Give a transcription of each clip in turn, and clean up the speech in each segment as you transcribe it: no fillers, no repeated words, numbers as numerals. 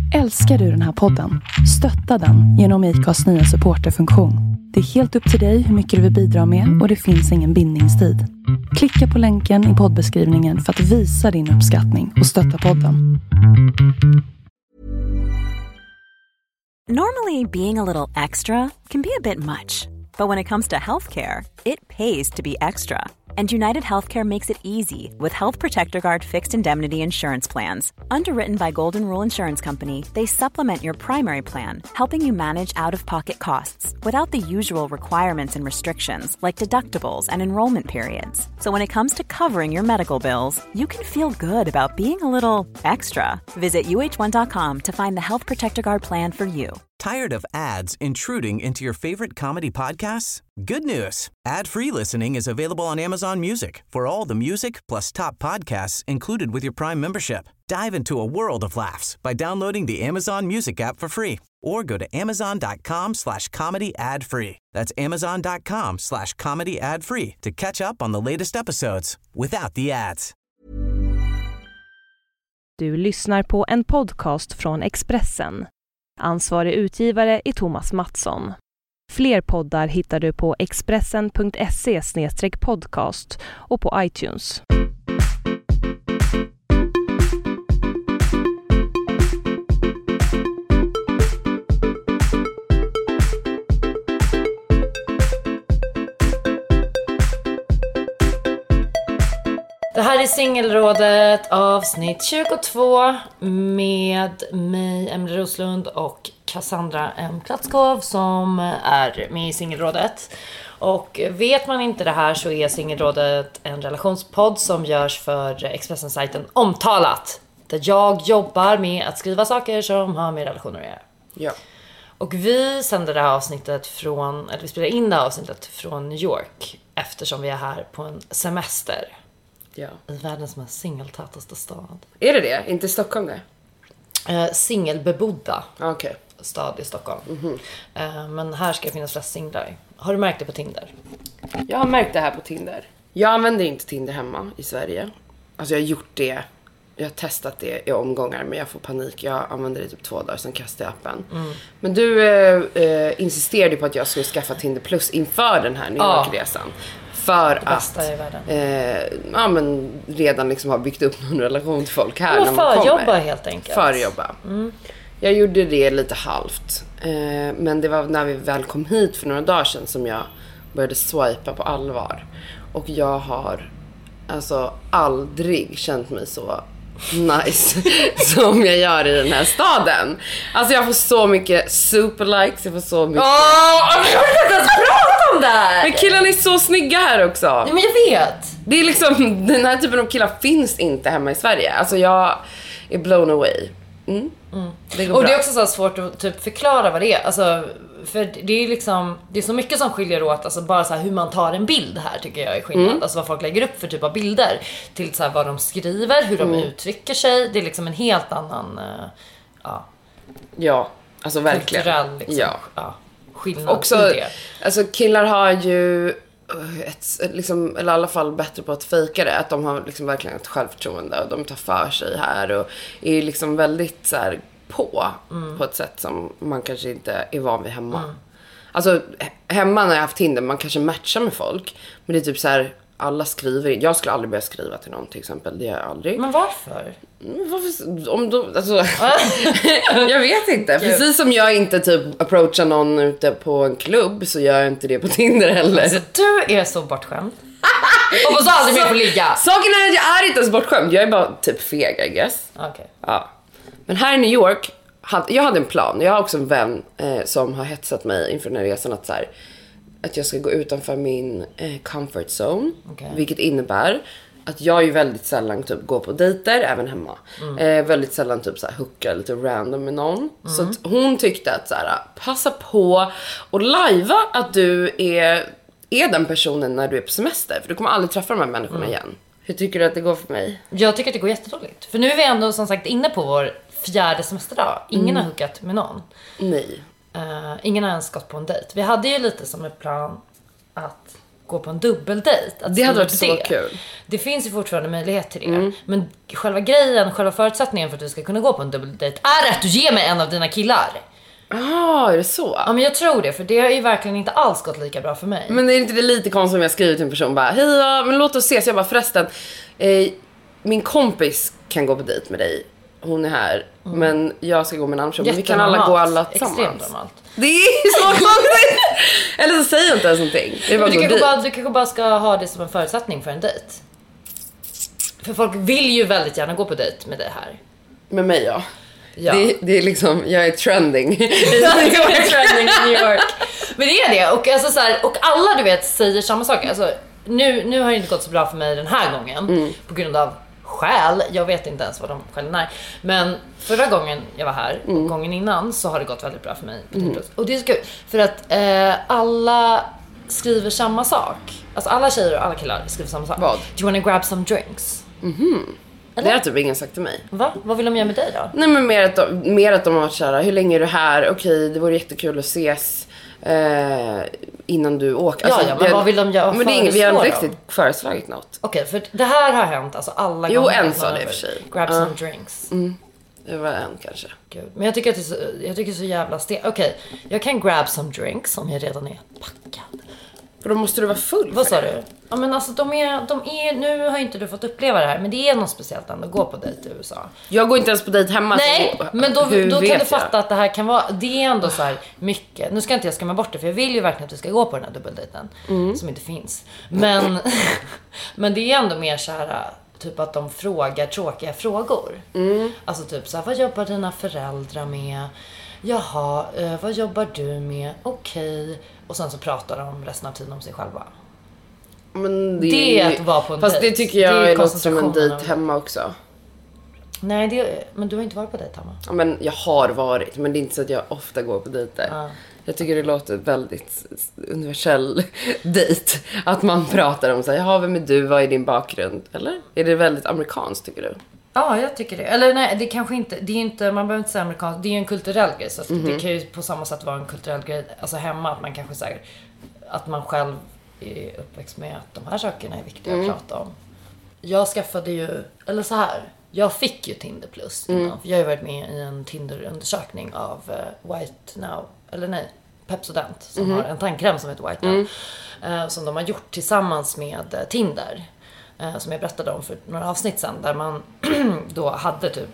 Älskar du den här podden? Stötta den genom IKAs nya supporterfunktion. Det är helt upp till dig hur mycket du vill bidra med och det finns ingen bindningstid. Klicka på länken i poddbeskrivningen för att visa din uppskattning och stötta podden. Normally, being a little extra can be a bit much. But when it comes to healthcare, it pays to be extra. And United Healthcare makes it easy with Health Protector Guard fixed indemnity insurance plans. Underwritten by Golden Rule Insurance Company, they supplement your primary plan, helping you manage out-of-pocket costs without the usual requirements and restrictions like deductibles and enrollment periods. So when it comes to covering your medical bills, you can feel good about being a little extra. Visit uh1.com to find the Health Protector Guard plan for you. Tired of ads intruding into your favorite comedy podcasts? Good news. Ad-free listening is available on Amazon Music for all the music plus top podcasts included with your Prime membership. Dive into a world of laughs by downloading the Amazon Music app for free or go to amazon.com/comedy ad-free. That's amazon.com/comedy ad-free to catch up on the latest episodes without the ads. Du lyssnar på en podcast från Expressen. Ansvarig utgivare är Thomas Mattsson. Fler poddar hittar du på expressen.se/podcast och på iTunes. Det här är Singelrådet avsnitt 22 med mig, Emelie Roslund, och Cassandra M. Platskov som är med i Singelrådet. Och vet man inte det här så är Singelrådet en relationspodd som görs för Expressen-sajten Omtalat. Där jag jobbar med att skriva saker som har med relationer att göra. Ja. Och vi sänder det här avsnittet vi spelar in det här avsnittet från New York eftersom vi är här på en semester. Ja. I världens mest singeltätaste stad. Är det? Inte Stockholm det? Singelbebodda stad i Stockholm. Men här ska det finnas flest singlar. Har du märkt det på Tinder? Jag har märkt det här på Tinder. Jag använder inte Tinder hemma i Sverige. Alltså jag har gjort det. Jag har testat det i omgångar, men jag får panik. Jag använder det typ 2 dagar, sen kastar jag appen. Men du insisterade på att jag skulle skaffa Tinder Plus inför den här New York-resan. För att men redan liksom har byggt upp någon relation till folk här. Men förjobba helt enkelt. Förjobba. Jag gjorde det lite halvt. Men det var när vi väl kom hit för några dagar sedan som jag började swipa på allvar. Och jag har alltså aldrig känt mig så nice som jag gör i den här staden. Alltså jag får så mycket superlikes, jag får så mycket... jag vill inte ens prata om det här! Men killarna är så snygga här också. Ja, men jag vet. Det är liksom, den här typen av killar finns inte hemma i Sverige. Alltså jag är blown away. Det går och bra. det är också så svårt att typ förklara vad det är. Alltså, för det är liksom, det är så mycket som skiljer åt. Alltså bara så här hur man tar en bild här tycker jag är skillnad. Alltså vad folk lägger upp för typ av bilder. Till så här vad de skriver, hur de uttrycker sig. Det är liksom en helt annan Ja, alltså verkligen. Kulturell liksom, skillnad också, i det. Alltså killar har ju liksom, eller i alla fall bättre på att fejka det. Att de har liksom verkligen ett självförtroende och de tar för sig här och är liksom väldigt så här på ett sätt som man kanske inte är van vid hemma. Alltså hemma när jag har haft Tinder, man kanske matchar med folk, men det är typ så här, alla skriver in. Jag skulle aldrig börja skriva till någon till exempel, det gör jag aldrig. Men varför? Om då, alltså, jag vet inte. Precis som jag inte typ approachar någon ute på en klubb, så gör jag inte det på Tinder heller. Alltså du är så bortskämd. Och så aldrig mer får ligga. Saken är att jag är inte ens bortskämd. Jag är bara typ feg, I guess. Okay. Ja. Men här i New York, jag hade en plan. Jag har också en vän som har hetsat mig inför den här resan att, så här, att jag ska gå utanför min comfort zone. Okay. Vilket innebär att jag ju väldigt sällan typ går på dejter, även hemma. Väldigt sällan typ så här hookar lite random med någon. Så att hon tyckte att så här, passa på och lajva att du är den personen när du är på semester. För du kommer aldrig träffa de här människorna igen. Hur tycker du att det går för mig? Jag tycker att det går jättedåligt. För nu är vi ändå som sagt inne på vår 4:e semesterdag. Ingen har hookat med någon. Nej. Ingen har ens gått på en dejt. Vi hade ju lite som en plan att gå på en dubbeldejt. Det hade varit så kul. Det finns ju fortfarande möjlighet till det. Men själva förutsättningen för att du ska kunna gå på en dubbeldejt är att du ger mig en av dina killar. Är det så? Ja, men jag tror det, för det har ju verkligen inte alls gått lika bra för mig. Men är inte det lite konstigt om jag skriver till en person bara, hej, men låt oss ses. Jag bara, förresten, min kompis kan gå på dejt med dig. Hon är här, men jag ska gå med en annan person. Men vi kan alla gå alla tillsammans. Extremt normalt. Det är så konstigt. Eller så säger jag inte ens någonting. Du kanske bara ska ha det som en förutsättning för en dejt. För folk vill ju väldigt gärna gå på dejt med dig här. Med mig, ja. Det är liksom, jag är trending. Jag är trending i New York. Men det är det. Och, alltså, så här, och alla, du vet, säger samma sak. Alltså, nu har det inte gått så bra för mig den här gången. På grund av skäl. Jag vet inte ens vad de skälen är. Men förra gången jag var här, och gången innan, så har det gått väldigt bra för mig. Och det är så kul. För att alla skriver samma sak. Alltså alla tjejer och alla killar skriver samma sak. Vad? Do you wanna grab some drinks? Det har typ ingen sagt till mig. Va? Vad vill de göra med dig då? Nej, men mer att de har varit såhär, hur länge är du här? Okej, det vore jättekul att ses innan du åker. Alltså, men vad vill de göra? Men vi har inte riktigt föreslagit något. Okej, för det här har hänt alltså alla gånger. Jo, en sa det i och för sig. Grab some drinks. Det var en kanske. Gud. Men jag tycker att det är så jävla Okej, jag kan grab some drinks om jag redan är packad. För då måste du vara full. Vad sa du? Ja, men alltså de är nu har inte du fått uppleva det här, men det är något speciellt ändå att gå på dejt i USA. Jag går inte ens på dejt hemma. Nej, men då kan du fatta att det här kan vara, det är ändå så här mycket. Nu ska inte jag skamma bort det, för jag vill ju verkligen att du ska gå på den här dubbeldejten som inte finns. Men men det är ändå mer så här typ att de frågar tråkiga frågor. Alltså typ så här, vad jobbar dina föräldrar med? Jaha, vad jobbar du med? Okej. Och sen så pratar de resten av tiden om sig själva. Men det är att vara på en fast dejt. Det tycker jag är något som en dejt hemma också. Nej, men du har inte varit på dejt hemma. Ja, men jag har varit, men det är inte så att jag ofta går på dejter. Jag tycker det låter väldigt universell dejt. Att man pratar om så här, jaha, vem är du? Vad är din bakgrund? Eller? Är det väldigt amerikanskt, tycker du? Ja, jag tycker det. Eller nej, det kanske inte, det är inte, man behöver inte säga amerikanskt. Det är en kulturell grej. Så att det kan ju på samma sätt vara en kulturell grej. Alltså hemma, att man kanske säger att man själv är uppväxt med att de här sakerna är viktiga att prata om. Jag skaffade ju, eller så här, jag fick ju Tinder Plus innan. För jag har ju varit med i en Tinder-undersökning av White Now, eller nej, Pepsodent, som har en tandkräm som heter White Now. Som de har gjort tillsammans med Tinder. Som jag berättade om för några avsnitt sedan, där man då hade typ,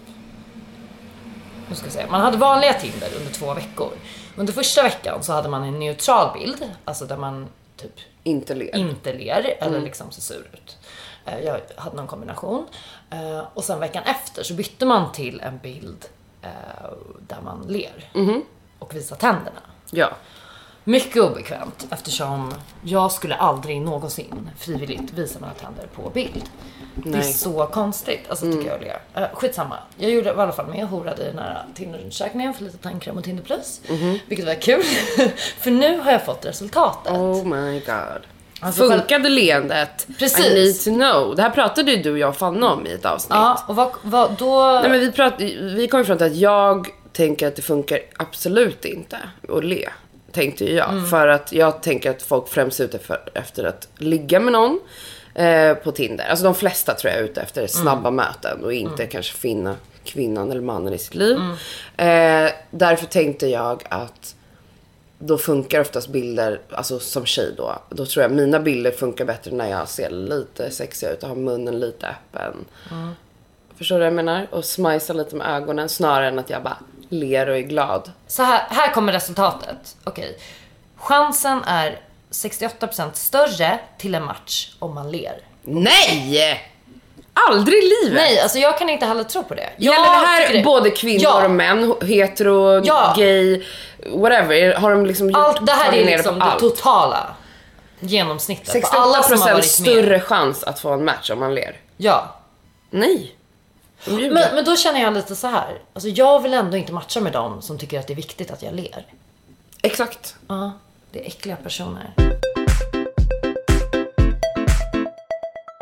hur ska jag säga, man hade vanliga Tinder under 2 veckor. Under första veckan så hade man en neutral bild, alltså där man typ inte ler eller liksom ser sur ut. Jag hade någon kombination. Och sen veckan efter så bytte man till en bild där man ler och visar tänderna. Ja. Mycket obekvämt, eftersom jag skulle aldrig någonsin frivilligt visa mina tänder på bild. Nej. Det är så konstigt, alltså tycker jag det. Skitsamma, jag gjorde i alla fall med och horade i den här Tinder-undersökningen för lite tandkräm och Tinder Plus. Vilket var kul, för nu har jag fått resultatet. Oh my god. Alltså, funkade leendet? Precis. I need to know. Det här pratade ju du och jag fan om i ett avsnitt. Ja, och vad då? Nej, men vi kom ifrån att jag tänker att det funkar absolut inte att le. Tänkte jag. För att jag tänker att folk främst är ute efter att ligga med någon på Tinder. Alltså de flesta tror jag är ute efter snabba möten och inte kanske finna kvinnan eller mannen i sitt liv. Därför tänkte jag att då funkar oftast bilder, alltså som tjej då tror jag mina bilder funkar bättre när jag ser lite sexig ut och har munnen lite öppen. Förstår du vad jag menar? Och smajsa lite med ögonen snarare än att jag bara ler och är glad. Så här kommer resultatet. Okej. Chansen är 68% större till en match om man ler. Nej! Aldrig i livet. Nej, alltså jag kan inte heller tro på det. Gäller det här både kvinnor och män, hetero, gay, whatever? Har de liksom allt det här är liksom det totala genomsnittet. 68% större chans att få en match om man ler. Ja. Nej. Men då känner jag lite så här. Alltså jag vill ändå inte matcha med dem som tycker att det är viktigt att jag ler. Exakt. Ja, det är äckliga personer.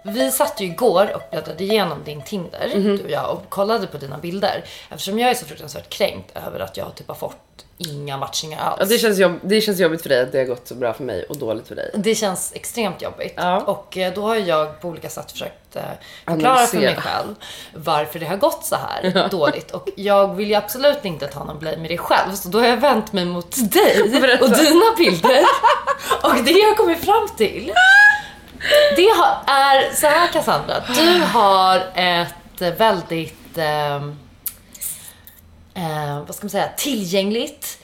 vi satt ju igår och bläddrade igenom din Tinder, du och jag, och kollade på dina bilder. Eftersom jag är så fruktansvärt kränkt över att jag typ har fått inga matchningar alls. Ja, det känns jobbigt för dig att det har gått så bra för mig och dåligt för dig. Det känns extremt jobbigt. Ja. Och då har jag på olika sätt försökt förklara för mig själv varför det har gått så här dåligt. Och jag vill ju absolut inte ta någon blame med dig själv. Så då har jag vänt mig mot dig och dina bilder. Och det jag kommer fram till, det är så här, Cassandra. Du har ett väldigt vad ska man säga, tillgängligt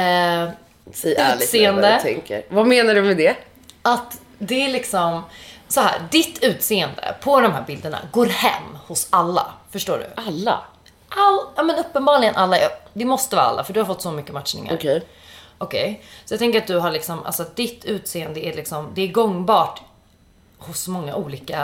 Säg ärligt utseende. vad du tänker. Vad menar du med det? Att det är liksom så här, ditt utseende på de här bilderna går hem hos alla. Förstår du? Alla? Ja, men uppenbarligen alla. Det måste vara alla, för du har fått så mycket matchningar. Okej. Så jag tänker att du har liksom, alltså att ditt utseende är liksom, det är gångbart hos många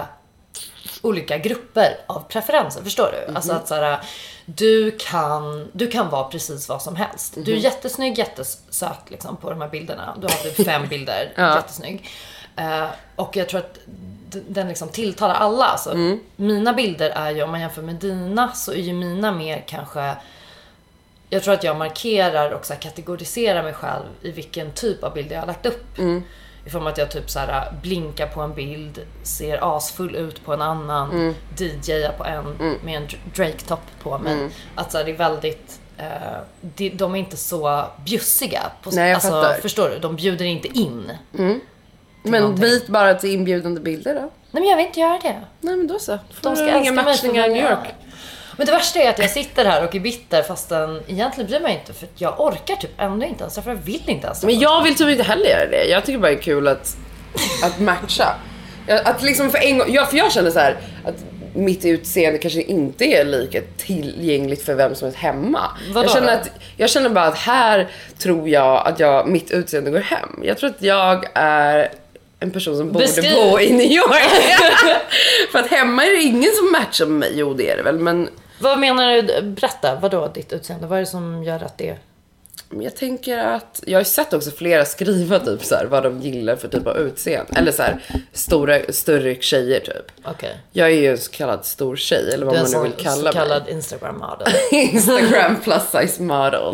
olika grupper av preferenser, förstår du? Alltså att så här, du kan vara precis vad som helst. Du är jättesnygg, jättesöt liksom på de här bilderna. Du har typ 5 bilder, jättesnygg. Och jag tror att den liksom tilltalar alla. Alltså, mina bilder är ju, om man jämför med dina, så är ju mina mer kanske, jag tror att jag markerar och så här kategoriserar mig själv i vilken typ av bilder jag har lagt upp. I form av att jag typ så här blinkar på en bild, ser asfull ut på en annan, DJar på en med en Drake-topp på mig. Att så här, det är väldigt de är inte så bjussiga på, nej, alltså, förstår du? De bjuder inte in. Men byt bara till inbjudande bilder då. Nej, men jag vill inte göra det. Nej, men då så. De ska älska mig för New York. Men det värsta är att jag sitter här och är bitter, fastän egentligen bryr mig inte, för jag orkar typ ändå inte ens, för jag vill inte ens. Men jag vill typ inte heller göra det. Jag tycker bara det är kul att matcha. Att liksom för en gång, för jag känner så här att mitt utseende kanske inte är lika tillgängligt för vem som är hemma. Jag känner bara att här tror jag att mitt utseende går hem. Jag tror att jag är en person som borde bo i New York. För att hemma är det ingen som matchar med mig. Jo, det är det väl, men... Vad menar du? Berätta, vadå ditt utseende? Vad är det som gör att det... Jag tänker att jag har sett också flera skriva typ så här, vad de gillar för typ av utseende. Eller så här, större tjejer typ. Okay. Jag är ju en så kallad stor tjej, eller vad man nu vill kalla mig. Så kallad Instagram model. Instagram plus size model.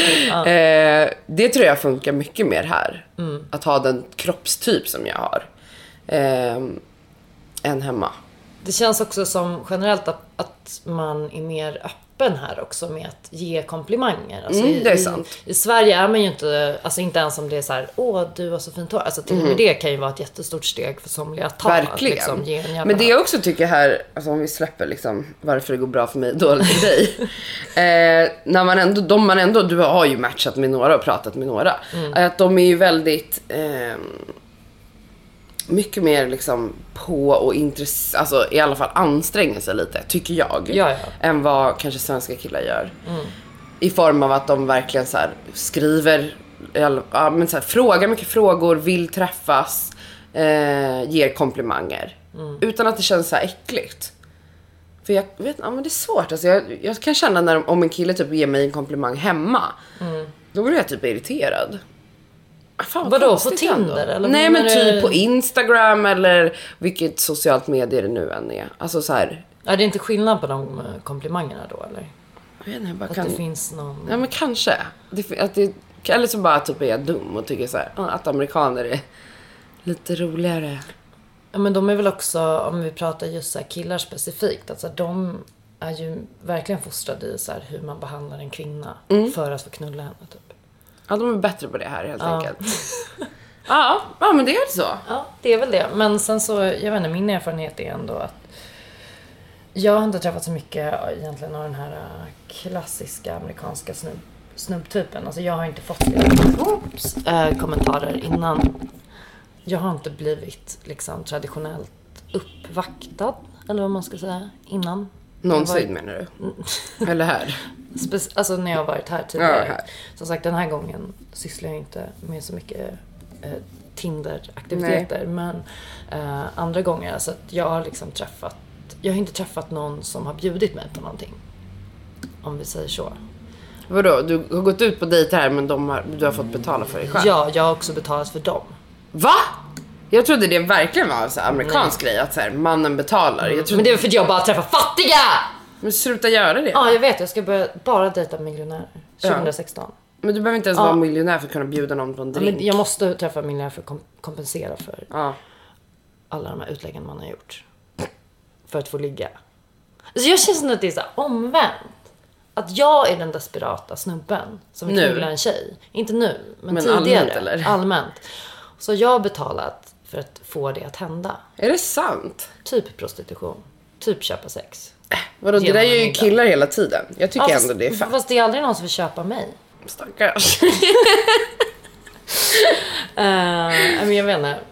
Det tror jag funkar mycket mer här. Att ha den kroppstyp som jag har. Än hemma. Det känns också som generellt att man är mer öppen här också med att ge komplimanger. Alltså det är sant. I Sverige är man ju inte, alltså inte ens om det är så här, åh, du har så fint hår. Alltså till och med det kan ju vara ett jättestort steg för somliga att ta. Verkligen. Liksom, ge en jävla... Men det jag också tycker här, alltså om vi släpper liksom varför det går bra för mig och dåligt för dig. När man ändå, du har ju matchat med några och pratat med några. Att de är ju väldigt... mycket mer liksom på och alltså i alla fall anstränger sig lite, tycker jag, än vad kanske svenska killar gör. I form av att de verkligen så här skriver, men så här, frågar mycket frågor, vill träffas, ger komplimanger utan att det känns så här äckligt. För jag vet, men det är svårt alltså, jag kan känna om en kille typ ger mig en komplimang hemma, då blir jag typ irriterad. Fan, vadå, på Tinder? Eller nej, men typ på Instagram eller vilket socialt medier det nu än är. Alltså så här. Är det inte skillnad på de komplimangerna då, eller? Jag vet inte, att det finns någon... Ja, men kanske. Eller så bara typ är jag dum och tycker så här, att amerikaner är lite roligare. Ja, men de är väl också, om vi pratar just så här killar specifikt, alltså de är ju verkligen fostrade i så här hur man behandlar en kvinna för att få knulla henne typ. Ja, de är bättre på det här helt enkelt. Ja, men det är så. Ja, det är väl det. Men sen så, jag vet inte, min erfarenhet är ändå att jag har inte träffat så mycket egentligen av den här klassiska amerikanska snubbtypen. Alltså jag har inte fått kommentarer innan. Jag har inte blivit liksom traditionellt uppvaktad, eller vad man ska säga, innan. Någonsin menar du? Eller här? Alltså när jag har varit här tidigare. Ja, här. Som sagt, den här gången sysslar jag inte med så mycket Tinder-aktiviteter. Men andra gånger, alltså att jag har liksom jag har inte träffat någon som har bjudit mig på någonting. Om vi säger så. Vadå? Du har gått ut på dejter här, men du har fått betala för dig själv? Ja, jag har också betalat för dem. Va? Jag trodde det verkligen var en så här amerikansk grej. Att så här, mannen betalar. Men det är för att jag bara träffar fattiga. Men sluta göra det. Ja, jag vet. Jag ska börja bara dejta miljonärer 2016. Men du behöver inte ens vara miljonär för att kunna bjuda någon på en drink. Men jag måste träffa miljonär för att kompensera för alla de här utläggen man har gjort. För att få ligga. Alltså jag känner som att det är så här omvänt. Att jag är den desperata snubben som vill knulla en tjej. Inte nu, men tidigare. Allmänt, eller? Allmänt. Så jag har betalat för att få det att hända. Är det sant? Typ prostitution. Typ köpa sex. Vadå, det där är ju killar hela tiden. Jag tycker ändå det är fett. Fast det är aldrig någon som vill köpa mig. Stackars. Men jag vet inte.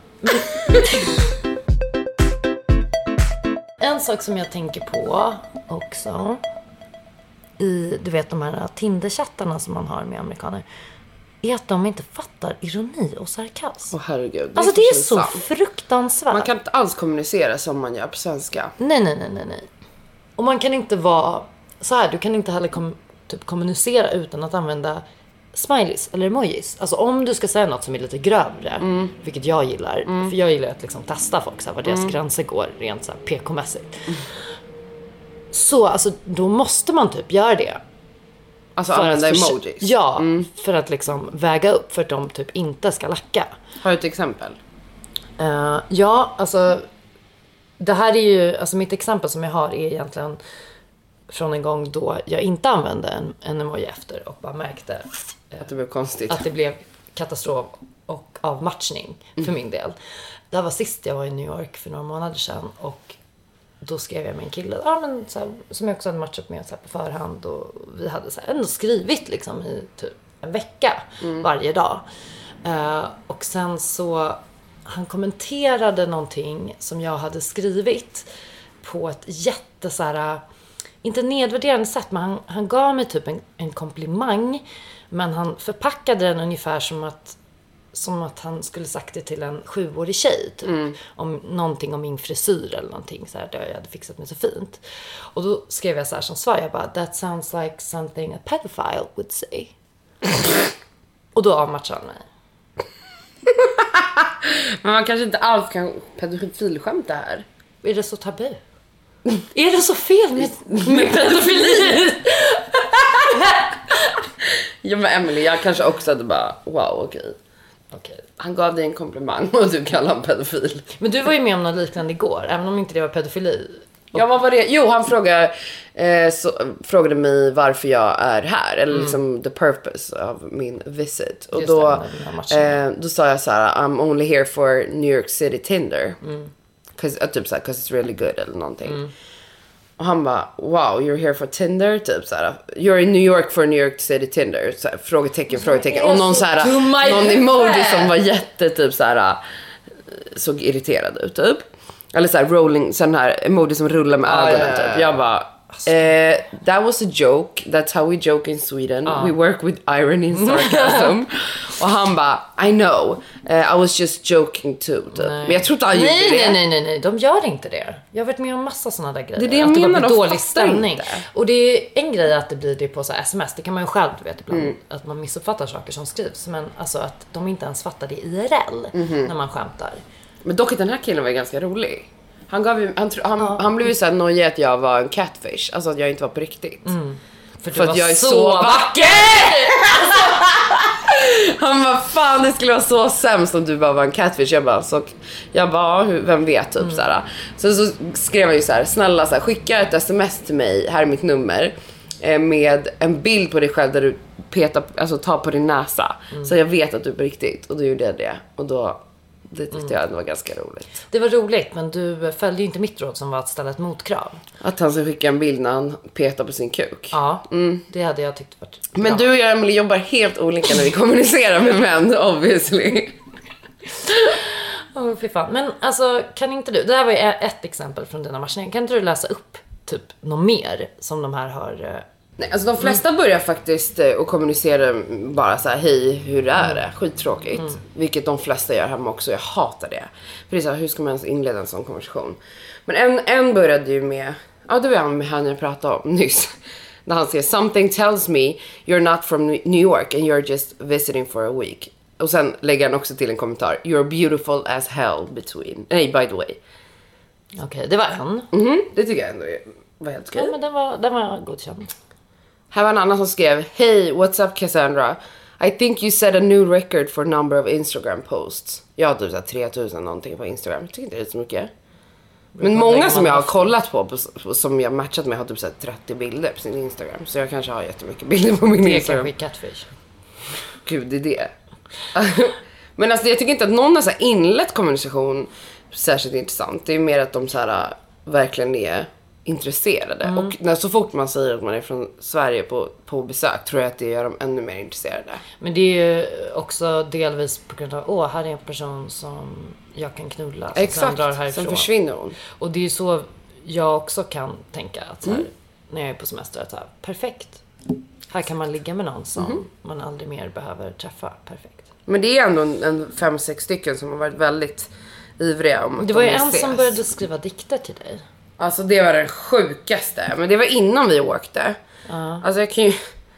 En sak som jag tänker på också i, du vet, de här Tinder-chattarna som man har med amerikaner, är att de inte fattar ironi och sarkasm. Herregud. Det är så fruktansvärt. Man kan inte alls kommunicera som man gör på svenska. Nej. Och man kan inte vara så här, du kan inte heller kommunicera utan att använda smileys eller emojis. Alltså om du ska säga något som är lite grövre, vilket jag gillar, för jag gillar att liksom testa folk så här, var deras gränser går rent så här PK-mässigt. Så alltså då måste man typ göra det. Alltså använda emojis. Ja, för att liksom väga upp för att de typ inte ska lacka. Har du ett exempel? Ja, alltså det här är ju, alltså mitt exempel som jag har är egentligen från en gång då jag inte använde en emoji efter och bara märkte att det blev konstigt. Att det blev katastrof och avmatchning för min del. Det här var sist jag var i New York för några månader sedan och då skrev jag med en kille men så här, som jag också hade matchat med så här, på förhand och vi hade så här, ändå skrivit liksom i typ en vecka varje dag. Och sen så han kommenterade någonting som jag hade skrivit på ett jätte så här, inte nedvärderande sätt, men han gav mig typ en komplimang, men han förpackade den ungefär som att han skulle sagt det till en 7-årig tjej typ, om någonting om min frisyr eller någonting så här, där jag hade fixat mig så fint. Och då skrev jag så här som svar, jag bara, that sounds like something a pedophile would say. Och då avmatchade han mig. Men man kanske inte alls kan pedofilskämta här. Är det så tabu? Är det så fel med pedofili? Ja men Emily, jag kanske också hade bara, wow, okej. Han gav dig en komplimang och du kallar honom pedofil. Men du var ju med om något liknande igår, även om inte det var pedofili. Ja, vad var det? Jo, han frågade mig varför jag är här. Eller liksom the purpose av min visit. Och då sa jag så här, I'm only here for New York City Tinder. Typ så här, 'cause it's really good eller någonting. Och han bara, wow, you're here for Tinder? Typ så här, you're in New York for New York City Tinder. Så här, frågetecken. Och någon så här, någon emoji som var typ så här, såg irriterad ut typ. Eller så här rolling, sån här emoji som rullar med ögonen typ. Jag bara, that was a joke. That's how we joke in Sweden. We work with irony and sarcasm. Och han bara, I know. I was just joking too. Typ. Men jag tror inte han gjorde det. Nej. De gör inte det. Jag har varit med om massa såna där grejer. Det är det jag menar, det dålig stämning. Inte. Och det är en grej att det blir det på så här sms. Det kan man ju själv vet ibland. Att man missuppfattar saker som skrivs. Men alltså att de inte ens fattar det IRL när man skämtar. Men dock den här killen var ganska rolig. Han blev ju så här nojig att jag var en catfish. Alltså att jag inte var på riktigt. För att jag är så vacker! Han bara, fan det skulle vara så sämst om du bara var en catfish. Jag bara, vem vet typ så här. Sen så skrev jag ju så här, snälla så här, skicka ett sms till mig, här är mitt nummer, med en bild på dig själv där du tar på din näsa. Så jag vet att du är på riktigt. Och då gjorde jag det. Och då det tyckte jag var ganska roligt. Det var roligt, men du följde ju inte mitt råd som var att ställa ett motkrav. Att han ska skicka en bild när han petar på sin kuk. Ja, det hade jag tyckt varit bra. Men du och jag, Emily, jobbar helt olika när vi kommunicerar med män, obviously. Fy fan. Men alltså, kan inte du, det här var ju ett exempel från dina matchningar. Kan inte du läsa upp typ något mer som de här har... Nej, alltså de flesta börjar faktiskt och kommunicera bara så här, hej, hur är det? Skittråkigt. Vilket de flesta gör hemma också. Jag hatar det. För det är så här, hur ska man ens inleda en sån konversation? Men en började ju med, det var med han jag pratade om nyss. När han säger, something tells me you're not from New York and you're just visiting for a week. Och sen lägger han också till en kommentar. You're beautiful as hell between. Nej, by the way. Okej, det var en. Det tycker jag ändå var helt okej. Ja, men den var godkänd. Här var en annan som skrev. Hey, what's up Cassandra? I think you set a new record for number of Instagram posts. Jag har typ 3000 någonting på Instagram. Jag tycker inte det är så mycket. Men många som jag har kollat på som jag matchat med har typ 30 bilder på sin Instagram. Så jag kanske har jättemycket bilder på min Instagram. Det är kanske catfish. Gud, det är det. Men alltså jag tycker inte att någon har så här inlett kommunikation särskilt intressant. Det är mer att de så här verkligen är intresserade. Och när så fort man säger att man är från Sverige på besök tror jag att det gör dem ännu mer intresserade. Men det är ju också delvis på grund av här är en person som jag kan knulla. Exakt, sen försvinner hon. Och det är ju så jag också kan tänka att så här, när jag är på semester att så här, perfekt. Här kan man ligga med någon som man aldrig mer behöver träffa. Perfekt. Men det är ändå en 5-6 stycken som har varit väldigt ivriga om att det var ju en som började skriva dikter till dig. Alltså det var den sjukaste. Men det var innan vi åkte. Alltså jag kan ju...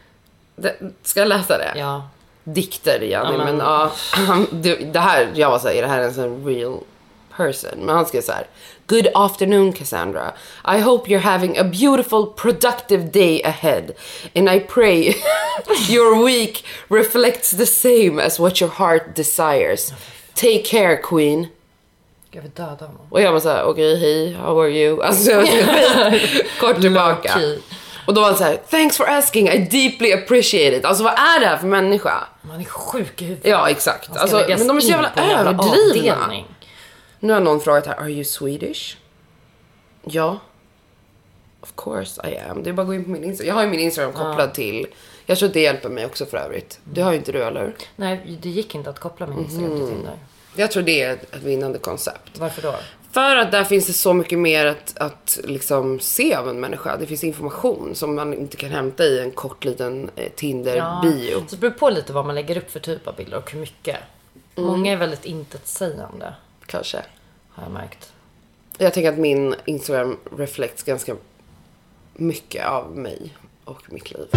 Ska jag läsa det? Ja. Dikter igen. Men det här, jag var såhär, är det här en sån real person? Men han skrev så här. Good afternoon Cassandra. I hope you're having a beautiful productive day ahead. And I pray your week reflects the same as what your heart desires. Take care Queen. Jag vill döda honom. Och jag var såhär, okej, hej, how are you? Alltså jag var kort tillbaka. Och då var han såhär, thanks for asking, I deeply appreciate it. Alltså vad är det här för människa? Man är sjuk i huvudet. Ja, exakt. Alltså, men de är så jävla överdrivna. Nu har någon frågat här, are you Swedish? Ja. Of course I am. Det är bara att gå in på min Instagram. Jag har ju min Instagram kopplad till... Jag tror att det hjälper mig också för övrigt. Det har ju inte du, eller? Nej, det gick inte att koppla min Instagram till Tinder. Jag tror det är ett vinnande koncept. Varför då? För att där finns det så mycket mer att liksom se av en människa. Det finns information som man inte kan hämta i en kort liten Tinder-bio. Så det beror på lite vad man lägger upp för typ av bilder och hur mycket. Många är väldigt intetsägande. Kanske. Har jag märkt. Jag tänker att min Instagram reflects ganska mycket av mig och mitt liv.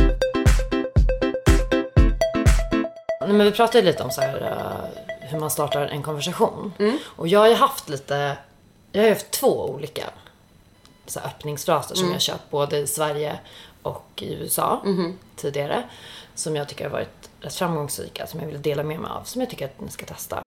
Men vi pratade lite om så här, hur man startar en konversation. Och jag har ju haft två olika så här, öppningsfraser som jag kört både i Sverige och i USA tidigare. Som jag tycker har varit rätt framgångsrika, som jag vill dela med mig av, som jag tycker att ni ska testa.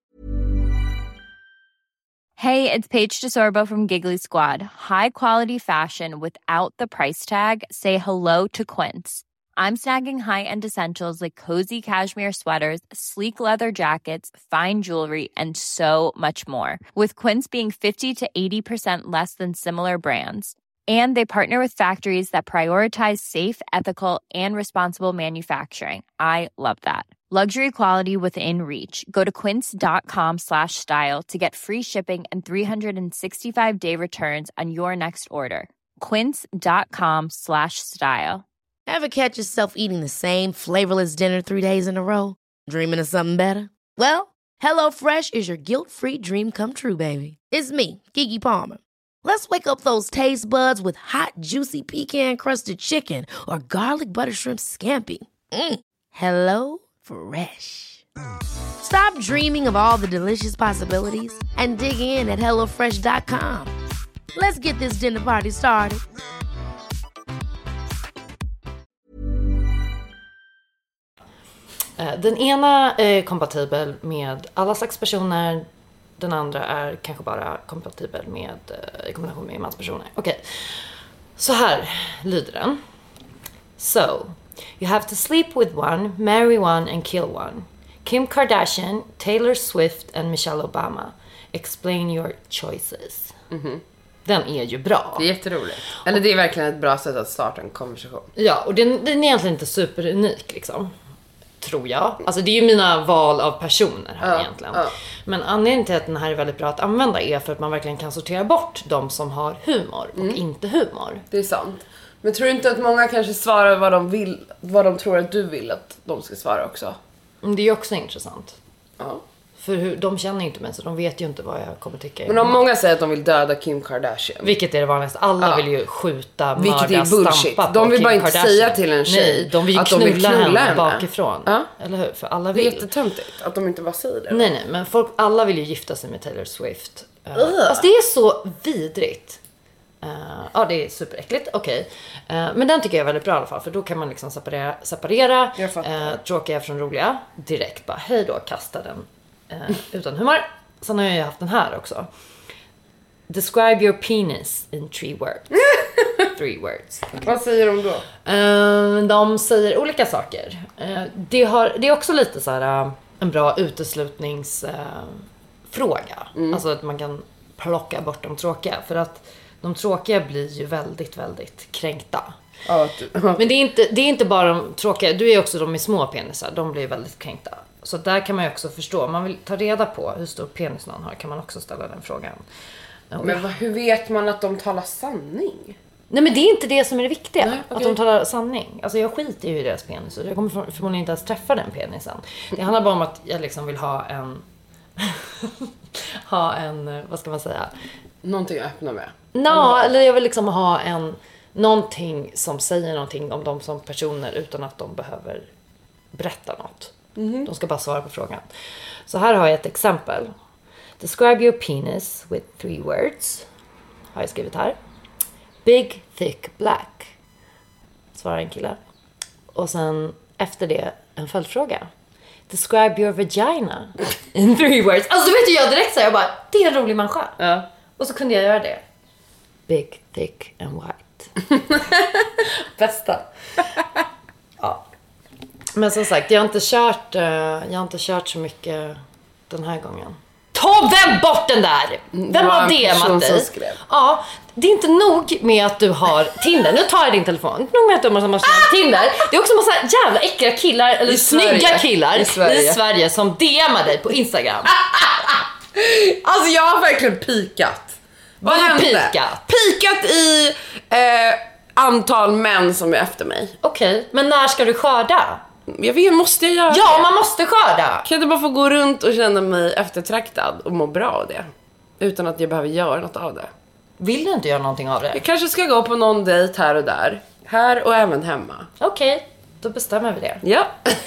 Hey, it's Paige DeSorbo from Giggly Squad. High quality fashion without the price tag. Say hello to Quince. I'm snagging high-end essentials like cozy cashmere sweaters, sleek leather jackets, fine jewelry, and so much more. With Quince being 50 to 80% less than similar brands. And they partner with factories that prioritize safe, ethical, and responsible manufacturing. I love that. Luxury quality within reach. Go to quince.com/style to get free shipping and 365-day returns on your next order. Quince.com/style. Ever catch yourself eating the same flavorless dinner 3 days in a row? Dreaming of something better? Well, HelloFresh is your guilt-free dream come true, baby. It's me, Keke Palmer. Let's wake up those taste buds with hot, juicy pecan-crusted chicken or garlic butter shrimp scampi. Hello Fresh. Stop dreaming of all the delicious possibilities and dig in at HelloFresh.com. Let's get this dinner party started. Den ena är kompatibel med alla slags personer. Den andra är kanske bara kompatibel med i kombination med manspersoner. Okej. Så här lyder den. So, you have to sleep with one, marry one and kill one. Kim Kardashian, Taylor Swift and Michelle Obama. Explain your choices. Den är ju bra. Det är jätteroligt. Eller det är verkligen ett bra sätt att starta en konversation. Ja, och den är egentligen inte superunik liksom. Tror jag. Alltså det är ju mina val av personer här egentligen. Men anledningen till att den här är väldigt bra att använda är för att man verkligen kan sortera bort de som har humor och inte humor. Det är sant. Men tror du inte att många kanske svarar vad de tror att du vill att de ska svara också? Det är ju också intressant. Ja. För de känner ju inte mig, så de vet ju inte vad jag kommer tycka. Men om många säger att de vill döda Kim Kardashian. Vilket är det vanligaste. Alla vill ju skjuta, mörda, stampa på de vill Kim bara inte Kardashian. Säga till en tjej. Nej, de vill ju knulla henne bakifrån. Ja. Eller hur? För alla Det vill. är jättetöntigt att de inte bara säger det. Nej, men alla vill ju gifta sig med Taylor Swift. Alltså det är så vidrigt. Ja, det är superäckligt. Okej. Men den tycker jag är väldigt bra i alla fall. För då kan man liksom separera tråkiga från roliga. Direkt bara, hej då, kasta den utan humor. Sen har jag ju haft den här också. Describe your penis in 3 words. 3 words. Vad säger de då? De säger olika saker. Det är också lite så här en bra uteslutningsfråga. Alltså att man kan plocka bort de tråkiga. För att de tråkiga blir ju väldigt, väldigt kränkta. Men det är inte bara de tråkiga. Du är också de med små penisar. De blir väldigt kränkta. Så där kan man ju också förstå. Om man vill ta reda på hur stor penis någon har, kan man också ställa den frågan. Men hur vet man att de talar sanning? Nej, men det är inte det som är det viktiga. Nej, okay. Att de talar sanning. Alltså jag skiter ju i deras penis. Jag kommer förmodligen inte ens träffa den penisen. Det handlar bara om att jag liksom vill ha en vad ska man säga? Någonting att öppna med. Eller jag vill liksom ha någonting som säger någonting om dem som personer utan att de behöver berätta något. De ska bara svara på frågan. Så här har jag ett exempel. Describe your penis with 3 words. Har jag skrivit här. Big, thick, black. Svarar en kille. Och sen efter det en följdfråga. Describe your vagina in 3 words. Alltså vet du, jag direkt säger jag bara, det är en rolig människa. Ja. Och så kunde jag göra det. Big, thick and white. Bästa. Ja. Men som sagt, jag har inte kört så mycket den här gången. Vänd bort den där! Vem har DMat dig? Ja, det är inte nog med att du har Tinder. Nu tar jag din telefon. Det är inte nog med att du har Tinder. Det är också en massa jävla äckliga killar, eller snygga killar i Sverige som DMar dig på Instagram. Alltså jag har verkligen pikat. Vad hände? Pikat i antal män som är efter mig. Okej, men när ska du skörda? Jag vet, måste jag göra Ja, det? man måste skörda. Kan jag inte bara få gå runt och känna mig eftertraktad och må bra av det? Utan att jag behöver göra något av det. Vill du inte göra någonting av det? Jag kanske ska gå på någon dejt här och där. Här och även hemma. Okej, då bestämmer vi det. Ja.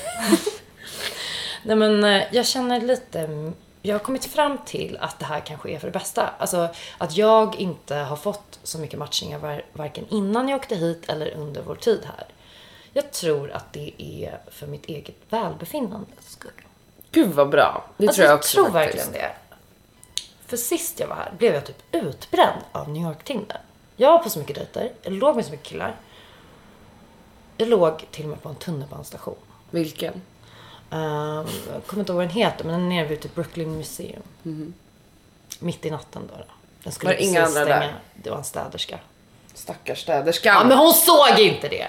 Nej, men jag känner lite... Jag har kommit fram till att det här kanske är för det bästa. Alltså att jag inte har fått så mycket matchningar varken innan jag åkte hit eller under vår tid här. Jag tror att det är för mitt eget välbefinnande skull. Gud vad bra. Det alltså, tror jag också tror faktiskt. Verkligen det. För sist jag var här blev jag typ utbränd av New York Tinder. Jag var på så mycket dejter. Jag låg med så mycket killar. Jag låg till och med på en tunnelbanestation. Vilken? Jag kommer inte ihåg vad den heter, men den är nere vid typ Brooklyn Museum. Mitt i natten då. Den skulle var det inga andra stänga. där? Det var en städerska. Stackars städerska. Ja, men hon såg inte det.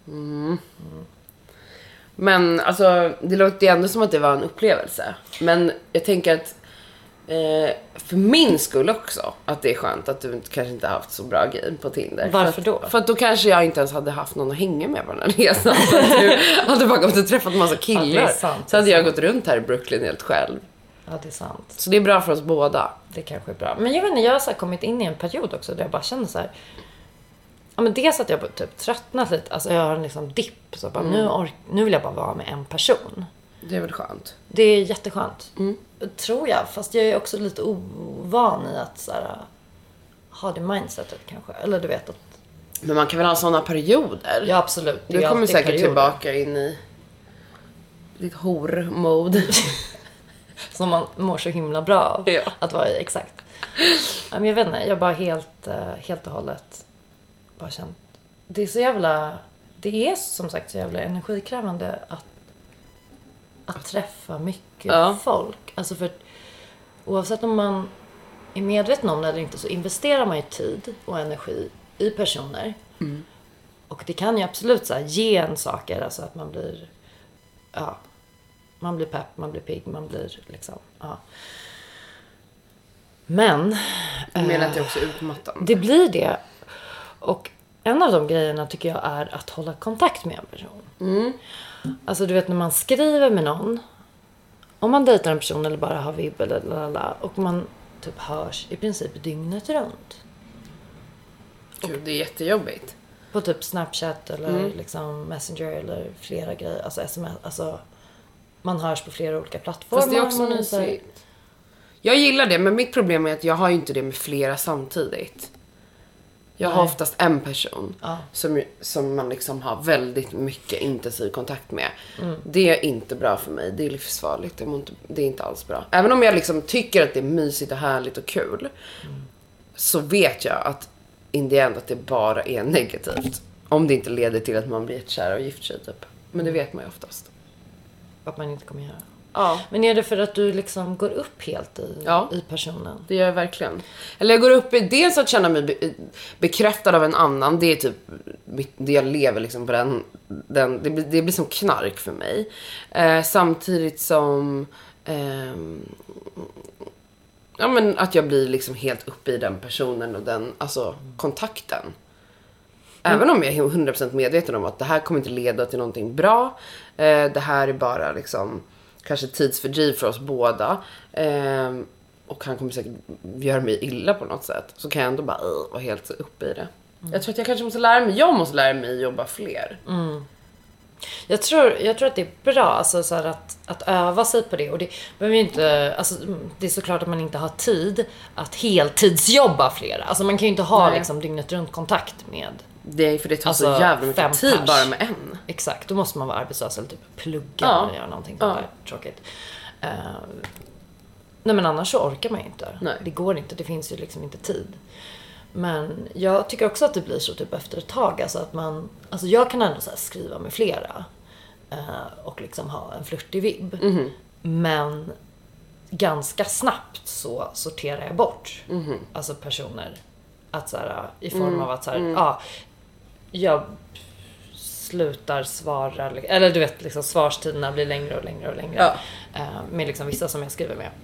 Men alltså, det låter ju ändå som att det var en upplevelse. Men jag tänker att för min skull också, att det är skönt att du kanske inte har haft så bra game på Tinder. Varför då? För att då kanske jag inte ens hade haft någon att hänga med på den här resan. För att du hade bara gått och träffat en massa killar. Ja, det är sant, så hade jag gått runt här i Brooklyn helt själv. Ja, det är sant. Så det är bra för oss båda. Det kanske är bra. Men jag vet inte, jag har så här kommit in i en period också där jag bara känner så här. Ja, men dels att jag typ tröttnat lite. Alltså jag har en liksom dipp. Så bara, nu vill jag bara vara med en person. Det är väl skönt. Det är jätteskönt. Tror jag. Fast jag är också lite ovan i att så här, ha det mindsetet kanske. Eller du vet att... Men man kan väl ha sådana perioder? Ja, absolut. Du kommer säkert perioder. Tillbaka in i ditt hor-mode. Som man mår så himla bra av att vara i. Exakt. Men jag vet inte. Jag bara helt och hållet bara känt. Det är så jävla... Det är som sagt så jävla energikrävande att träffa mycket folk. Alltså för oavsett om man är medveten om det eller inte så investerar man ju tid och energi i personer. Och det kan ju absolut så här, ge en saker. Alltså att man blir... Ja, man blir pepp, man blir pigg, man blir liksom... Ja. Men... Jag menar att det är också utmattande. Det blir det. Och en av de grejerna tycker jag är att hålla kontakt med en person. Alltså du vet när man skriver med någon om man dejtar en person eller bara har vibb eller lalala, och man typ hörs i princip dygnet runt. Gud, det är jättejobbigt. På typ Snapchat eller liksom Messenger eller flera grejer. Alltså sms. Alltså, man hörs på flera olika plattformar. Fast det är också mysigt. Jag gillar det, men mitt problem är att jag har ju inte det med flera samtidigt. Jag har oftast en person som man liksom har väldigt mycket intensiv kontakt med. Det är inte bra för mig. Det är livsfarligt. Det är inte alls bra. Även om jag liksom tycker att det är mysigt och härligt och kul, så vet jag att in the end att det bara är negativt. Om det inte leder till att man blir jättekär och gift sig typ. Men det vet man ju oftast. Att man inte kommer göra. Ja. Men är det för att du liksom går upp helt i personen? Det gör jag verkligen. Eller jag går upp i dels att känna mig bekräftad av en annan. Det är typ det jag lever liksom på det blir som knark för mig. Samtidigt som ja, men att jag blir liksom helt uppe i den personen och den kontakten. Även om jag är 100% medveten om att det här kommer inte leda till någonting bra. Det här är bara liksom kanske tidsfördriv för oss båda. Och han kommer säkert göra mig illa på något sätt. Så kan jag ändå bara vara helt uppe i det. Jag tror att jag kanske måste lära mig jobba fler. Jag tror att det är bra alltså, så här, att öva sig på det. Och det behöver ju inte, alltså, det är såklart att man inte har tid att heltidsjobba flera. Alltså man kan ju inte ha liksom dygnet runt kontakt med. Det är för det tar så jävla mycket tid bara med en. Exakt, då måste man vara arbetslös eller typ plugga eller göra någonting sånt där tråkigt. Nej, men annars så orkar man ju inte. Nej. Det går inte, det finns ju liksom inte tid. Men jag tycker också att det blir så typ efter ett tag. Alltså jag kan ändå så här skriva med flera. Och liksom ha en flirtig vibb. Men ganska snabbt så sorterar jag bort. Alltså personer. Att så här, i form av att så här, jag slutar svara. Eller du vet, liksom, svarstiderna blir längre och längre och längre. Med liksom vissa som jag skriver med.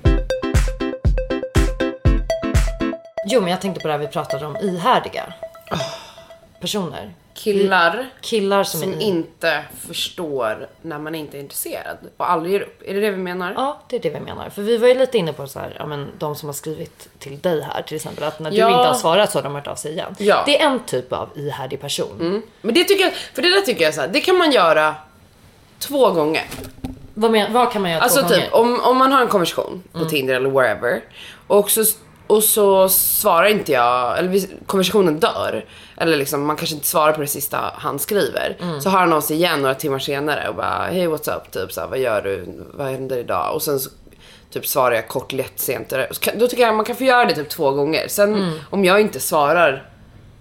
Jo, men jag tänkte på det här vi pratade om, ihärdiga personer. Killar som inte förstår när man inte är intresserad och aldrig ger upp. Är det det vi menar? Ja, det är det vi menar. För vi var ju lite inne på så här, ja, men de som har skrivit till dig här till exempel, att när du inte har svarat så har de hört av sig igen. Ja. Det är en typ av ihärdig person. Men det tycker jag, för det där tycker jag så här, det kan man göra 2 gånger. Vad kan man göra 2 gånger? Alltså typ, om man har en konversation på Tinder eller wherever, och så svarar inte jag, eller konversationen dör, eller liksom man kanske inte svarar på det sista han skriver, så har han av sig igen några timmar senare och bara hey, what's up, typ så här, vad gör du, vad händer idag, och sen så, typ svarar jag kort lätt sent, då tycker jag man kan få göra det typ 2 gånger. Sen om jag inte svarar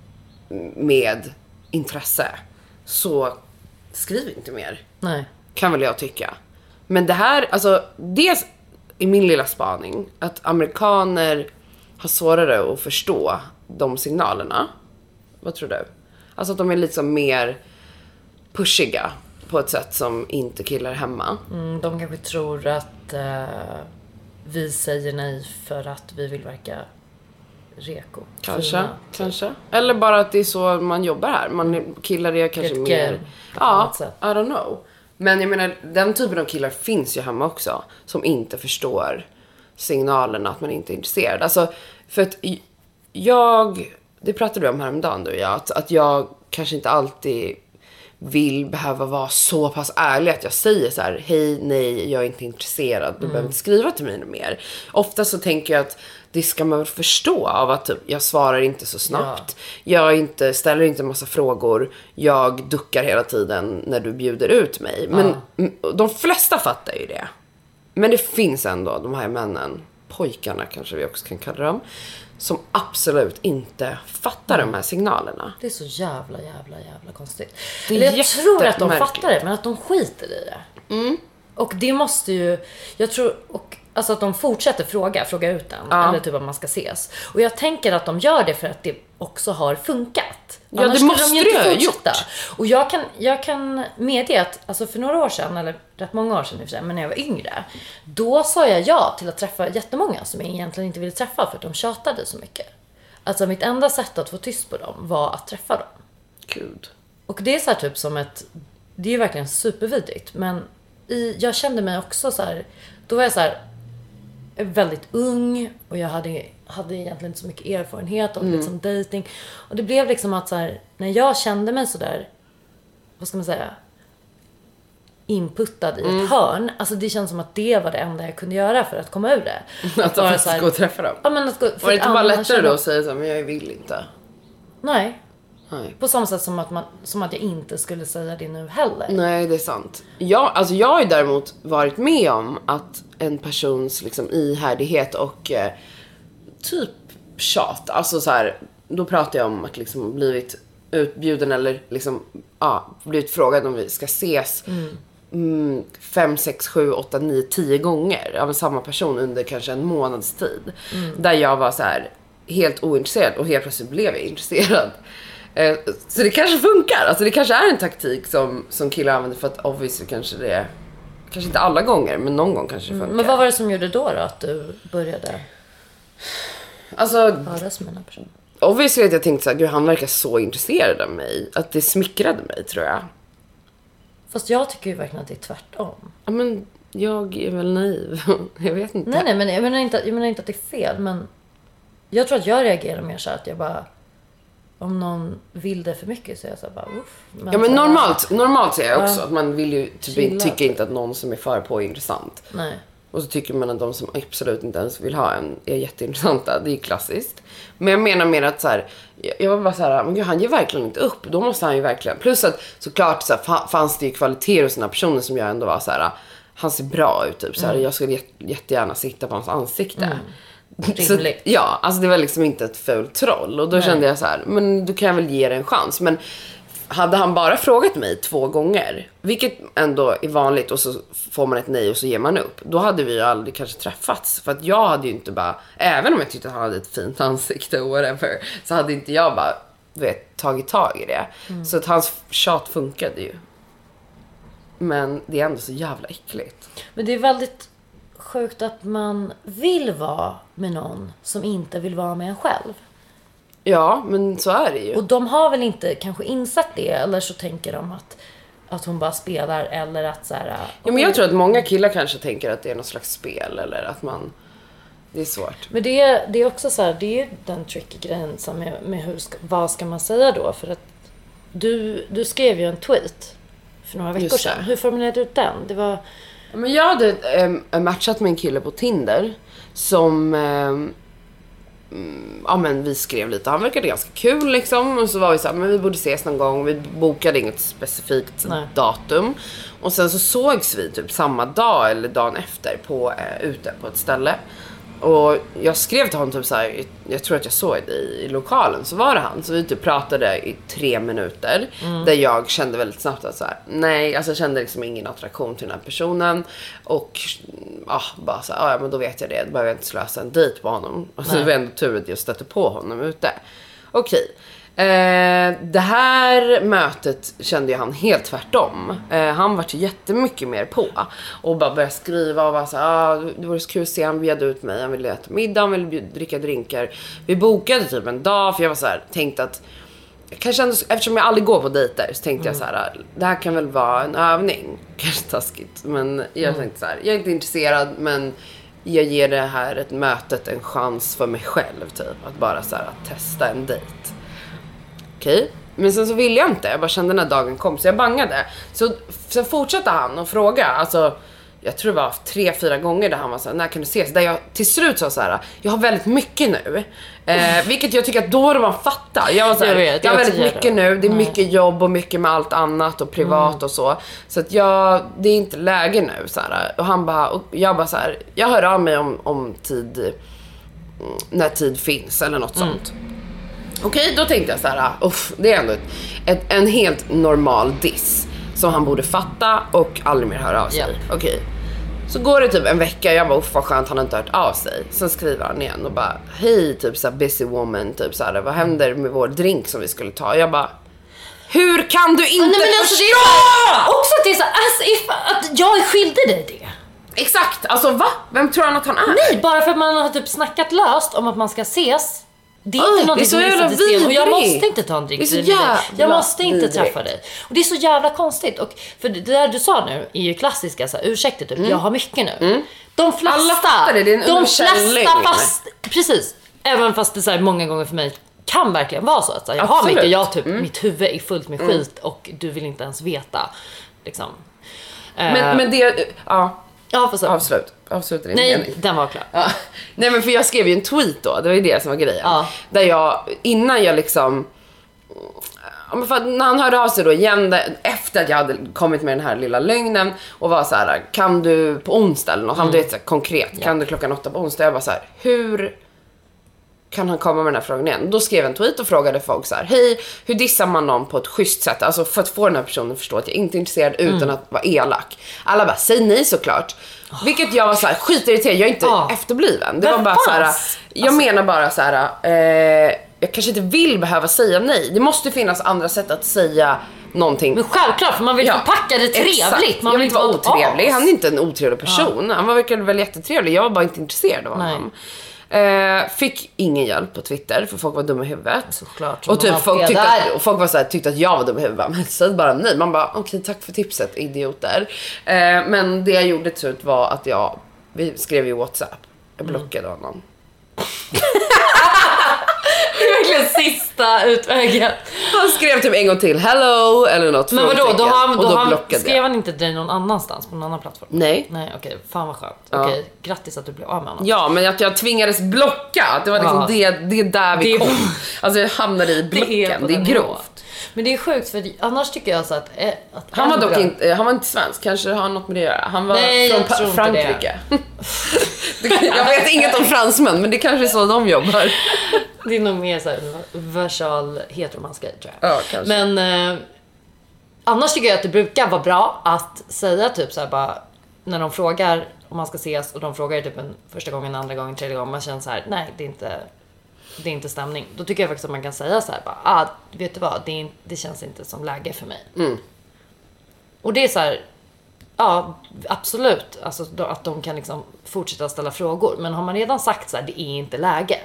med intresse, så skriv inte mer. Nej. Kan väl jag tycka. Men det här, alltså det är min lilla spaning, att amerikaner har svårare att förstå de signalerna. Vad tror du? Alltså att de är lite mer pushiga på ett sätt som inte killar hemma. De kanske tror att vi säger nej för att vi vill verka reko. Kanske. Eller bara att det är så man jobbar här. Killar är kanske mer... Ja, I don't know. Men jag menar, den typen av killar finns ju hemma också, som inte förstår signalerna att man inte är intresserad. Alltså, för att det pratade du om häromdagen du och jag, att jag kanske inte alltid vill behöva vara så pass ärlig att jag säger så här: hej, nej, jag är inte intresserad, du behöver inte skriva till mig mer. Ofta så tänker jag att det ska man förstå av att typ, jag svarar inte så snabbt. Jag ställer inte en massa frågor. Jag duckar hela tiden när du bjuder ut mig. Men de flesta fattar ju det. Men det finns ändå de här männen, pojkarna kanske vi också kan kalla dem, som absolut inte fattar de här signalerna. Det är så jävla konstigt. Jag tror att de fattar det, men att de skiter i det. Och det måste ju, jag tror, alltså att de fortsätter fråga ut den, eller typ att man ska ses. Och jag tänker att de gör det för att det också har funkat. Ja, annars det måste de ju fortsätta. Och jag kan medge att alltså för några år sedan, eller rätt många år sedan i och för sig, men när jag var yngre, då sa jag ja till att träffa jättemånga som jag egentligen inte ville träffa för att de tjatade så mycket. Alltså mitt enda sätt att få tyst på dem var att träffa dem. Gud. Och det är så här typ som det är ju verkligen supervidrigt, men jag kände mig också så här. Då var jag så här väldigt ung och jag hade egentligen inte så mycket erfarenhet av liksom dating. Och det blev liksom att så här, när jag kände mig så där, vad ska man säga, inputtad i ett hörn. Alltså det känns som att det var det enda jag kunde göra för att komma ur det. Att bara så här, gå och träffa dem. Ja, men att gå, var det inte bara lättare då att säga så, men jag vill inte? Nej. På samma sätt som att jag inte skulle säga det nu heller. Nej, det är sant. Jag har ju däremot varit med om att en persons liksom ihärdighet och typ tjat. Alltså så här, då pratar jag om att liksom blivit utbjuden eller liksom, blivit frågad om vi ska ses 5, 6, 7, 8, 9, 10 gånger av samma person under kanske en månads tid. Där jag var så här helt ointresserad och helt plötsligt blev jag intresserad. Så det kanske funkar. Alltså det kanske är en taktik som killar använder, för att obviously kanske det är, kanske inte alla gånger, men någon gång kanske det funkar. Men vad var det som gjorde då att du började höras med den här personen? Obviously att jag tänkte så här, gud, han verkar så intresserad av mig, att det smickrade mig, tror jag. Fast jag tycker ju verkligen att det är tvärtom. Ja, men jag är väl naiv. Jag vet inte. Nej, men jag menar inte att det är fel, men jag tror att jag reagerar mer så att jag bara, om någon vill det för mycket så är jag så här bara uff. Ja, men normalt säger jag också att man vill ju typ tycker inte att någon som är för på är intressant. Nej. Och så tycker man att de som absolut inte ens vill ha en är jätteintressanta. Det är klassiskt. Men jag menar mer att så här, jag var bara så här, men gud, han ger verkligen inte upp. Då måste han ju verkligen. Plus att såklart så här, fanns det ju kvaliteter hos sina personer som jag ändå var så här, han ser bra ut typ så här, jag skulle jättegärna sitta på hans ansikte. Så, ja, alltså det var liksom inte ett fult troll. Och då kände jag så här, men du kan jag väl ge det en chans. Men hade han bara frågat mig 2 gånger, vilket ändå är vanligt, och så får man ett nej och så ger man upp, då hade vi ju aldrig kanske träffats. För att jag hade ju inte bara, även om jag tyckte att han hade ett fint ansikte och whatever, så hade inte jag bara, tagit tag i det. Så att hans tjat funkade ju. Men det är ändå så jävla äckligt. Men det är väldigt sjukt att man vill vara med någon som inte vill vara med en själv. Ja, men så är det ju. Och de har väl inte kanske insett det, eller så tänker de att hon bara spelar, eller att så här. Ja, men jag tror att många killar kanske tänker att det är något slags spel, eller att man, det är svårt. Men det är också så här, det är ju den tricky gränsen med vad ska man säga då, för att du skrev ju en tweet för några veckor sedan. Hur formulerade du den? Det var... Men jag hade matchat med en kille på Tinder som men vi skrev lite. Han verkade ganska kul liksom. Och så var vi så här, men vi borde ses någon gång. Vi bokade inget specifikt datum. Och sen så sågs vi typ samma dag eller dagen efter ute på ett ställe. Och jag skrev till honom typ så här, jag tror att jag såg det i lokalen, så var det han. Så vi typ pratade i 3 minuter. Där jag kände väldigt snabbt att så här, nej, alltså jag kände liksom ingen attraktion till den här personen. Och bara så här, men då vet jag det. Då behöver jag inte slösa en dejt på honom. Och så var det ändå tur att jag stötte på honom ute. Okej. Det här mötet kände jag han helt tvärtom. Han var jättemycket mer på och bara började skriva och var så det var så kul att se, han bjöd ut mig, han ville äta middag, han ville dricka drinkar. Vi bokade typ en dag, för jag var så här, tänkte att kanske ändå, eftersom jag aldrig går på dejter, så tänkte jag så här, det här kan väl vara en övning. Kanske taskigt, men jag tänkte så här, jag är inte intresserad, men jag ger det här ett mötet en chans för mig själv typ, att bara så här, att testa en dejt. Okej, men sen så ville jag inte. Jag bara kände när dagen kom, så jag bangade. Så fortsatte han att fråga. Alltså, jag tror det var 3-4 gånger där han var så här, när kan du ses? Där jag till slut sa så här, jag har väldigt mycket nu. Vilket jag tycker att då man fattar. Jag var så här, jag har väldigt mycket nu. Det är mycket jobb och mycket med allt annat och privat och så. Så att det är inte läge nu så här. Och han bara, och jag bara så här, jag hör av mig om tid, när tid finns eller något sånt. Okej, då tänkte jag så här, det är ändå en helt normal diss som han borde fatta och aldrig mer höra av sig. Okej. Så går det typ en vecka, jag bara, vad skönt, han har inte hört av sig. Sen skriver han igen och bara, hej, typ så här, busy woman, typ så här, vad händer med vår drink som vi skulle ta? Jag bara, hur kan du inte förstå? Också att det är så att jag skilde dig det. Exakt, alltså va? Vem tror han att han är? Nej, bara för att man har typ snackat löst om att man ska ses. Det är inte någonting som är system. Och jag måste inte ta en drink. Jag måste inte träffa dig. Och det är så jävla konstigt. Och för det där du sa nu är ju klassiska så här, ursäkta typ, jag har mycket nu. De flesta fast precis. Även fast det så här, många gånger för mig kan verkligen vara så att så här, jag har mycket, mitt huvud är fullt med skit och du vill inte ens veta liksom. Men det avslut din Nej, mening. den var klar. Ja. Nej, men för jag skrev ju en tweet då. Det var ju det som var grejen. Där jag, innan jag liksom för när han hörde av sig då igen efter att jag hade kommit med den här lilla lögnen och var så här: kan du på onsdag eller något, han vet så här, konkret, kan du 8:00 på onsdag? Jag var så här: hur kan han komma med den här frågan igen? Då skrev jag en tweet och frågade folk så här: hej, hur dissar man någon på ett schysst sätt? Alltså för att få den här personen att förstå att jag inte är intresserad utan att vara elak. Alla bara, säg nej såklart. Vilket jag var så här skitirriterad, jag är inte efterbliven. Det var bara så här, jag menar bara så här, jag kanske inte vill behöva säga nej. Det måste finnas andra sätt att säga någonting. Men självklart, för man vill förpacka det trevligt. Man vill inte vara otrevlig. Han är inte en otrevlig person. Han var väl jättetrevlig. Jag var bara inte intresserad av honom. Fick ingen hjälp på Twitter för folk var dumma i huvudet. Såklart. Och typ folk var så här, tyckte att jag var dum i huvudet. Men så bara nej. Man bara okej, tack för tipset, idioter. Men det jag gjorde till slut var att vi skrev i WhatsApp. Jag blockade honom. Det är verkligen sista utvägen. Han skrev typ en gång till hello eller något. Men vadå, då skrev han inte dig någon annanstans på någon annan plattform? Nej, okej, fan vad skönt. Okej, grattis att du blev av med honom. Ja, men att jag tvingades blocka. Det var liksom det där vi kom. Alltså jag hamnade i blocken. Det är grovt. Men det är sjukt, för annars tycker jag så att han var dock inte, han var inte svensk. Kanske har något med det att göra. Han var från Frankrike. Jag vet inget om fransmän, men det kanske är så de jobbar. Det är nog mer så här versal heteromanska, tror jag. Ja, kanske. Men annars tycker jag att det brukar vara bra att säga typ så här, bara när de frågar om man ska ses och de frågar typ en första gången, andra gången, tredje gången, man känner så här: nej, det är inte stämning. Då tycker jag faktiskt att man kan säga så här bara, vet du vad, det känns inte som läge för mig. Och det är så här, ja, absolut, alltså att de kan liksom fortsätta ställa frågor, men har man redan sagt så här, det är inte läge.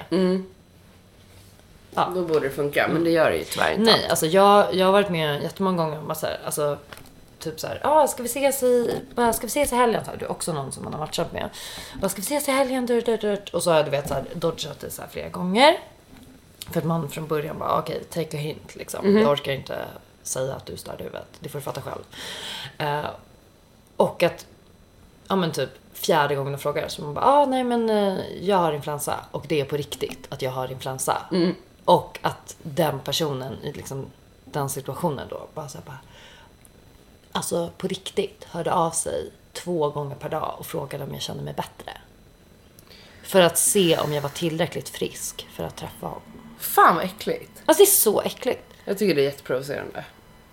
Då borde det funka, men det gör det ju tyvärr inte. Nej, alltså jag har varit med jättemånga gånger om så här, alltså typ så här, ska vi ses i helgen? Du är också någon som man har matchat med. Ska vi ses i helgen? Och så har jag, du vet, så här, dodgat det så här flera gånger. För att man från början bara, okej, take a hint liksom. Jag orkar inte säga att du stör huvudet. Det får du fatta själv. Och att, ja men typ fjärde gången jag frågar så man bara, nej men jag har influensa. Och det är på riktigt att jag har influensa. Och att den personen i liksom den situationen då bara så här, alltså på riktigt hörde av sig 2 gånger per dag och frågade om jag kände mig bättre. För att se om jag var tillräckligt frisk för att träffa honom. Fan vad äckligt. Alltså det är så äckligt. Jag tycker det är jätteprovocerande.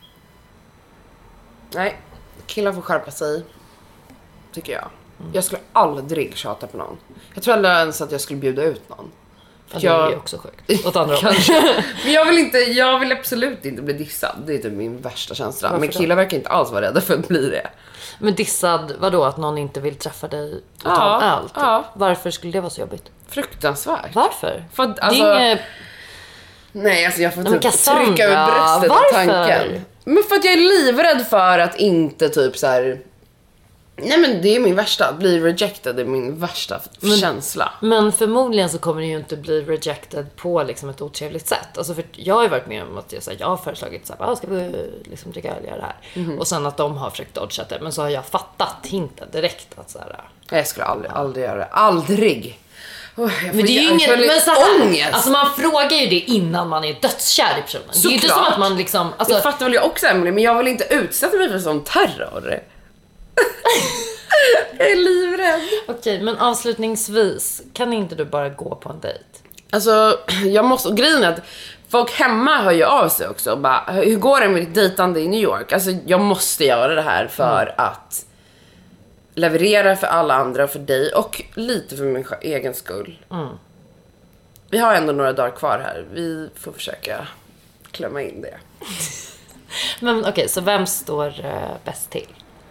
Nej, killar får skärpa sig. Tycker jag. Jag skulle aldrig tjata på någon. Jag tror aldrig ens att jag skulle bjuda ut någon. För det är också sjukt. Åt andra Men jag vill absolut inte bli dissad. Det är typ min värsta känsla. Varför men killar verkar inte alls vara rädda för att bli det. Men dissad, vadå? Att någon inte vill träffa dig och ta allt? Ja. Varför skulle det vara så jobbigt? Fruktansvärt. Varför? För att, alltså, nej, alltså jag får typ trycka över bröstet av tanken. Men för att jag är livrädd för att inte typ så här. Nej, men det är min värsta. Att bli rejected är min värsta känsla. Men förmodligen så kommer det ju inte bli rejected på liksom ett otrevligt sätt. Alltså för jag har ju varit med om att jag har föreslagit så här, ska vi liksom dricka öl, göra det här. Och sen att de har försökt dodga det. Men så har jag fattat hinten direkt att så här. Jag skulle aldrig göra det. Aldrig. Men det är ju ingen, men så här, ångest. Alltså man frågar ju det innan man är dödskär i personen. Det är ju inte som att man liksom, alltså, det fattar väl jag också, Emily, men jag vill inte utsätta mig för sån terror. Jag är livrädd. Okej, men avslutningsvis, kan inte du bara gå på en dejt? Alltså, jag måste, grejen är att folk hemma hör ju av sig också. Bara, hur går det med ditt dejtande i New York? Alltså, jag måste göra det här för att leverera för alla andra, för dig och lite för min egen skull. Vi har ändå några dagar kvar här. Vi får försöka klämma in det. Men okej, så vem står bäst till?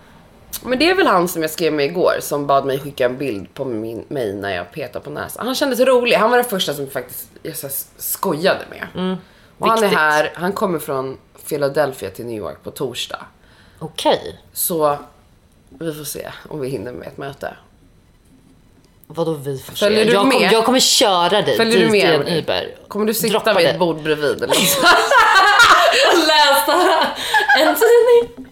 Men det är väl han som jag skrev med igår som bad mig skicka en bild på mig när jag petade på näsan. Han kändes rolig. Han var den första som faktiskt jag skojade med. Och han är här, han kommer från Philadelphia till New York på torsdag. Okej. Så vi får se om vi hinner med ett möte. Vadå vi får se? Följer du med? Jag kommer köra dig Följer dit du med i en Uber. Kommer du sitta vid ett bord bredvid eller? Och läsa en tidning.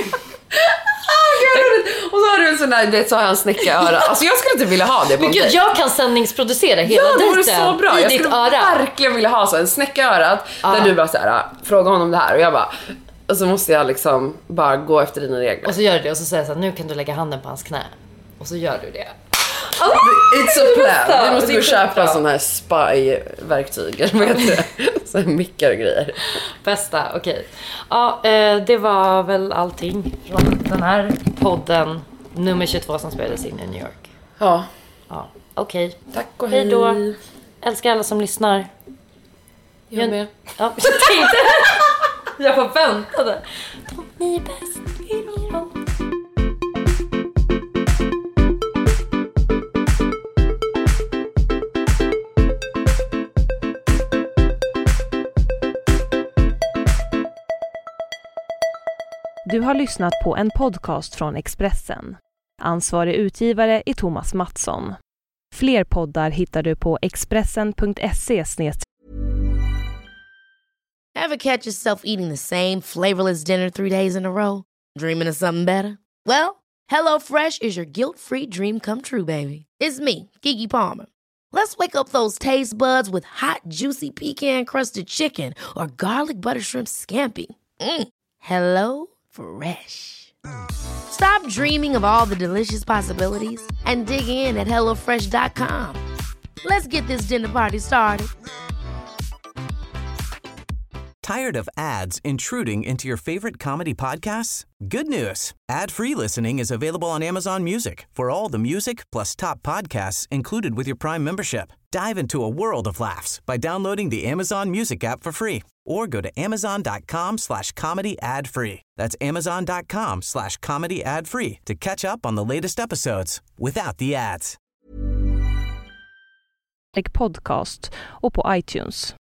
Och så har du en sån där, så har jag en snäckaöra. Alltså jag skulle inte vilja ha det på Men gud, jag kan sändningsproducera hela det vore dejten så bra. i Jag ditt skulle öra. verkligen vilja ha så en snäckaörat där du bara så här frågar honom det här och jag bara, och så måste jag liksom bara gå efter dina regler. Och så gör du det och så säger jag så här, nu kan du lägga handen på hans knä. Och så gör du det. It's a plan. Vi måste Det är gå köpa bra. sån här spy-verktyg. Vad heter det? Så här mickar och grejer. Bästa, okej. Ja, det var väl allting från den här podden nummer 22 som spelades in i New York. Ja. Ja, okej. Tack och hej. Hej då. Älskar alla som lyssnar. Jag med. Ja, jag tänkte. Jag bara väntade. Ni är bäst. Hej då. Du har lyssnat på en podcast från Expressen. Ansvarig utgivare är Thomas Mattsson. Fler poddar hittar du på expressen.se. Ever catch yourself eating the same flavorless dinner 3 days in a row? Dreaming of something better? Well, HelloFresh is your guilt-free dream come true, baby. It's me, Keke Palmer. Let's wake up those taste buds with hot, juicy pecan-crusted chicken or garlic butter shrimp scampi. Hello Fresh. Stop dreaming of all the delicious possibilities and dig in at HelloFresh.com. Let's get this dinner party started. Tired of ads intruding into your favorite comedy podcasts? Good news. Ad-free listening is available on Amazon Music for all the music plus top podcasts included with your Prime membership. Dive into a world of laughs by downloading the Amazon Music app for free or go to amazon.com/comedy ad-free. That's amazon.com/comedy ad-free to catch up on the latest episodes without the ads. Podcast och på iTunes.